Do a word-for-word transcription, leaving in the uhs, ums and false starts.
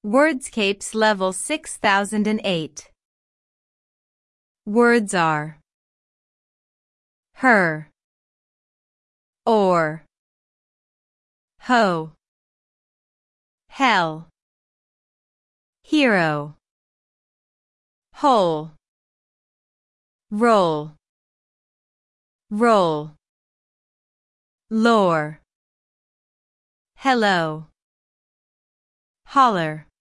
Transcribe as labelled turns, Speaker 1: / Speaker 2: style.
Speaker 1: Wordscapes Level six thousand eight. Words are her, or, ho, hell, hero, whole, roll, roll, lore, hello, holler.